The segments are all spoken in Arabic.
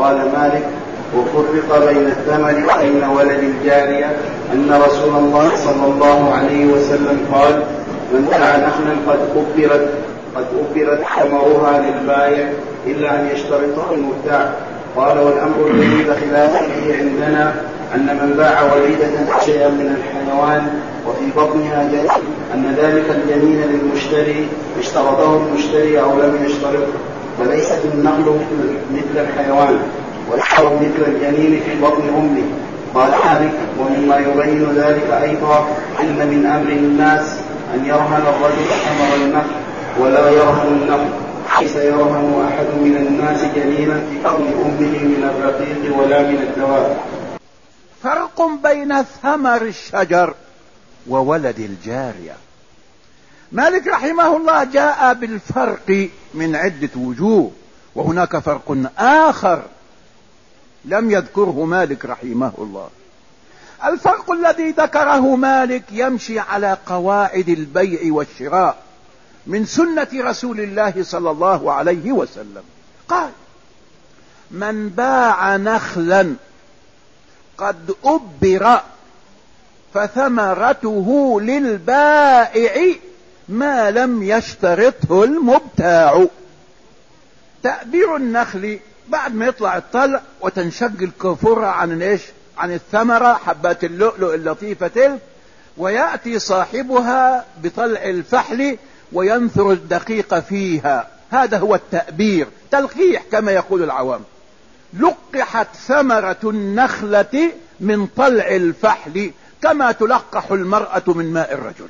قال مالك: وفرق بين الثمر وبين ولد الجارية أن رسول الله صلى الله عليه وسلم قال: من باع نخلا قد أبرت ثمرها للبائع إلا أن يشترطه المبتاع. قال: والأمر الذي لا خلاف فيه عندنا أن من باع وليدة شيئا من الحيوان وفي بطنها جنين أن ذلك الجنين للمشتري اشترطه المشتري أو لم يشترطه، فليست النخل مثل الحيوان والحر مثل الجنين في بطن أمه. قال مالك: ومما يبين ذلك أيضا أن من أمر الناس أن يرهن الرجل ثمر النخل ولا يرهن النخل، ليس يرهن أحد من الناس جنينا في بطن أمه من الرقيق ولا من الدواب. فرق بين ثمر الشجر وولد الجارية. مالك رحمه الله جاء بالفرق من عدة وجوه، وهناك فرق آخر لم يذكره مالك رحمه الله. الفرق الذي ذكره مالك يمشي على قواعد البيع والشراء من سنة رسول الله صلى الله عليه وسلم. قال: من باع نخلا قد أبر فثمرته للبائع ما لم يشترطه المبتاع. تأبير النخل بعد ما يطلع الطلع وتنشق الكفرة عن الثمرة، حبات اللؤلؤ اللطيفة تلك، ويأتي صاحبها بطلع الفحل وينثر الدقيق فيها. هذا هو التأبير، تلقيح كما يقول العوام. لقحت ثمرة النخلة من طلع الفحل كما تلقح المرأة من ماء الرجل.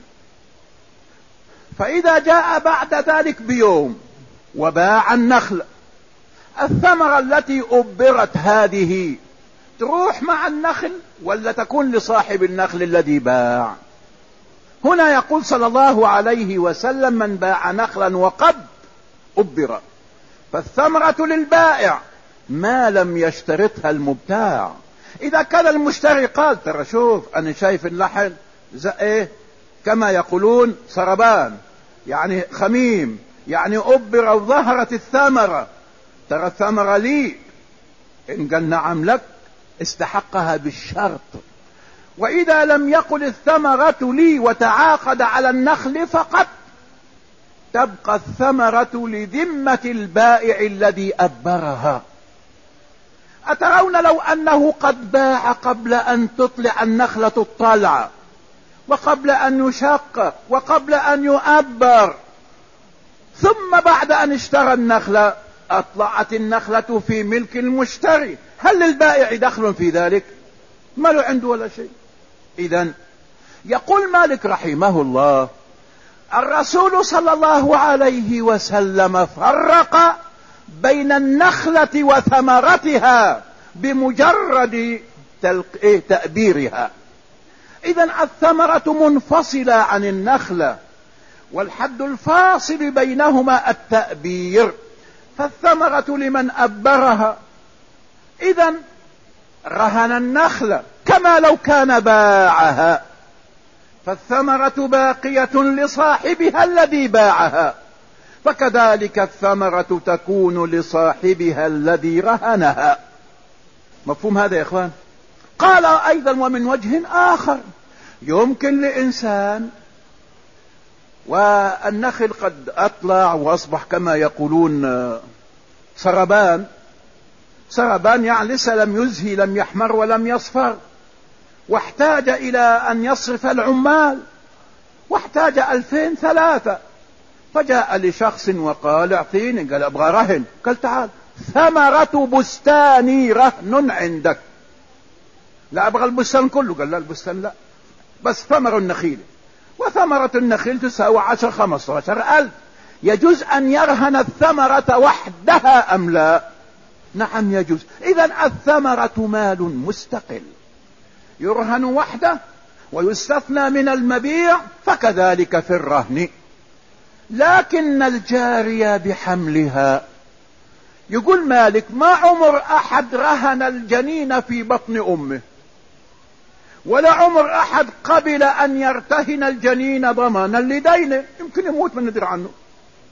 فإذا جاء بعد ذلك بيوم وباع النخل، الثمرة التي أبرت هذه تروح مع النخل ولا تكون لصاحب النخل الذي باع؟ هنا يقول صلى الله عليه وسلم: من باع نخلا وقد أبر فالثمرة للبائع ما لم يشترطها المبتاع. إذا كان المشتري قال: ترى شوف أنا شايف اللحن كما يقولون سربان، يعني خميم، يعني أبر أو ظهرت الثمرة، ترى الثمرة لي، إن قال نعم لك استحقها بالشرط. وإذا لم يقل الثمرة لي وتعاقد على النخل فقط، تبقى الثمرة لذمة البائع الذي أبرها. أترون لو أنه قد باع قبل أن تطلع النخلة الطلع، وقبل أن يشقق، وقبل أن يؤبر، ثم بعد أن اشترى النخلة أطلعت النخلة في ملك المشتري، هل للبائع دخل في ذلك؟ ما له عنده ولا شيء. إذن يقول مالك رحمه الله: الرسول صلى الله عليه وسلم فرق بين النخلة وثمرتها بمجرد تأبيرها. إذن الثمرة منفصلة عن النخلة، والحد الفاصل بينهما التأبير، فالثمرة لمن أبرها. إذن رهن النخلة كما لو كان باعها، فالثمرة باقية لصاحبها الذي باعها، فكذلك الثمرة تكون لصاحبها الذي رهنها. مفهوم هذا يا إخوان؟ قال أيضا: ومن وجه آخر يمكن لإنسان والنخل قد أطلع وأصبح كما يقولون سربان يعني لسه لم يزهي، لم يحمر ولم يصفر، واحتاج إلى أن يصرف العمال، واحتاج 2000 3، فجاء لشخص وقال: اعطيني. قال: أبغى رهن. قال: تعال، ثمرة بستاني رهن عندك. لا، أبغى البستان كله. قال: لا، البستان لا، بس ثمر النخيل، وثمرة النخيل تساوي 10-15 ألف. يجوز أن يرهن الثمرة وحدها أم لا؟ نعم يجوز. إذن الثمرة مال مستقل يرهن وحده ويستثنى من المبيع، فكذلك في الرهن. لكن الجارية بحملها، يقول مالك: ما عمر أحد رهن الجنين في بطن أمه، ولا عمر أحد قبل أن يرتهن الجنين ضمانا لدينه، يمكن يموت من ندر عنه.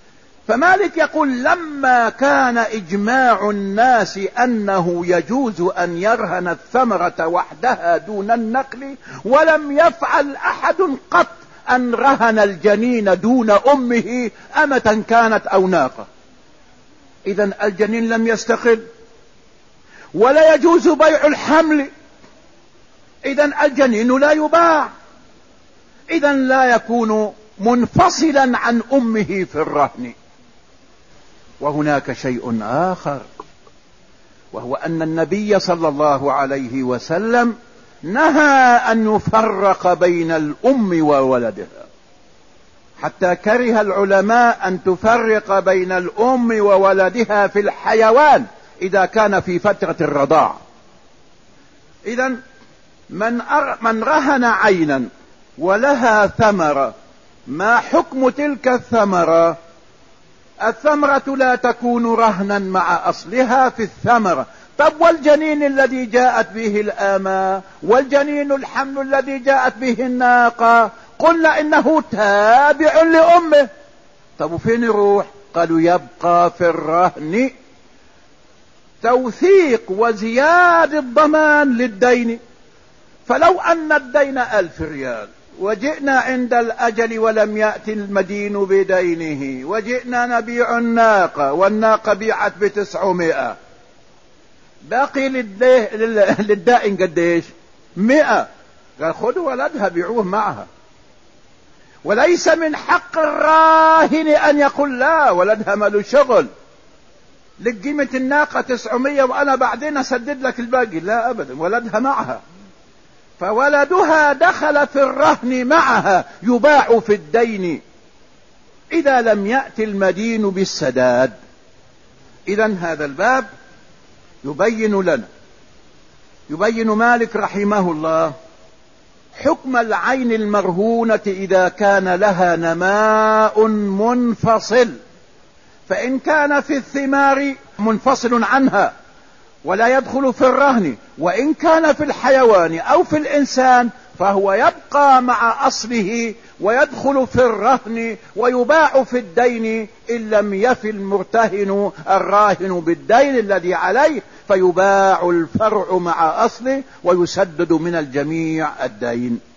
فمالك يقول لما كان إجماع الناس أنه يجوز أن يرهن الثمرة وحدها دون النقل، ولم يفعل أحد قط أن رهن الجنين دون أمه أمة كانت أو ناقة. إذن الجنين لم يستقل، ولا يجوز بيع الحمل، إذن الجنين لا يباع، إذن لا يكون منفصلا عن أمه في الرهن. وهناك شيء آخر، وهو أن النبي صلى الله عليه وسلم نهى أن يفرق بين الأم وولدها، حتى كره العلماء أن تفرق بين الأم وولدها في الحيوان إذا كان في فترة الرضاع. إذن من رهن عينا ولها ثمرة، ما حكم تلك الثمرة؟ الثمرة لا تكون رهنا مع أصلها في الثمرة. طب والجنين الذي جاءت به الآمة، والجنين الحمل الذي جاءت به الناقة، قلنا إنه تابع لأمه، طب فين يروح؟ قالوا يبقى في الرهن توثيق وزيادة ضمان للدين. فلو أن الدين 1000 ريال، وجئنا عند الأجل ولم يأتي المدين بدينه، وجئنا نبيع الناقة والناقة بيعت ب900، باقي للدائن قديش؟ 100. قال خذوا ولدها بيعوه معها. وليس من حق الراهن أن يقول لا ولدها ماله شغل، لك قيمة الناقة 900 وأنا بعدين أسدد لك الباقي، لا أبدا، ولدها معها، فولدها دخل في الرهن معها، يباع في الدين إذا لم يأتي المدين بالسداد. إذن هذا الباب يبين مالك رحمه الله حكم العين المرهونة إذا كان لها نماء منفصل. فإن كان في الثمار منفصل عنها ولا يدخل في الرهن، وإن كان في الحيوان أو في الإنسان فهو يبقى مع أصله ويدخل في الرهن ويباع في الدين إن لم يفي المرتهن الراهن بالدين الذي عليه، فيباع الفرع مع أصله ويسدد من الجميع الدين.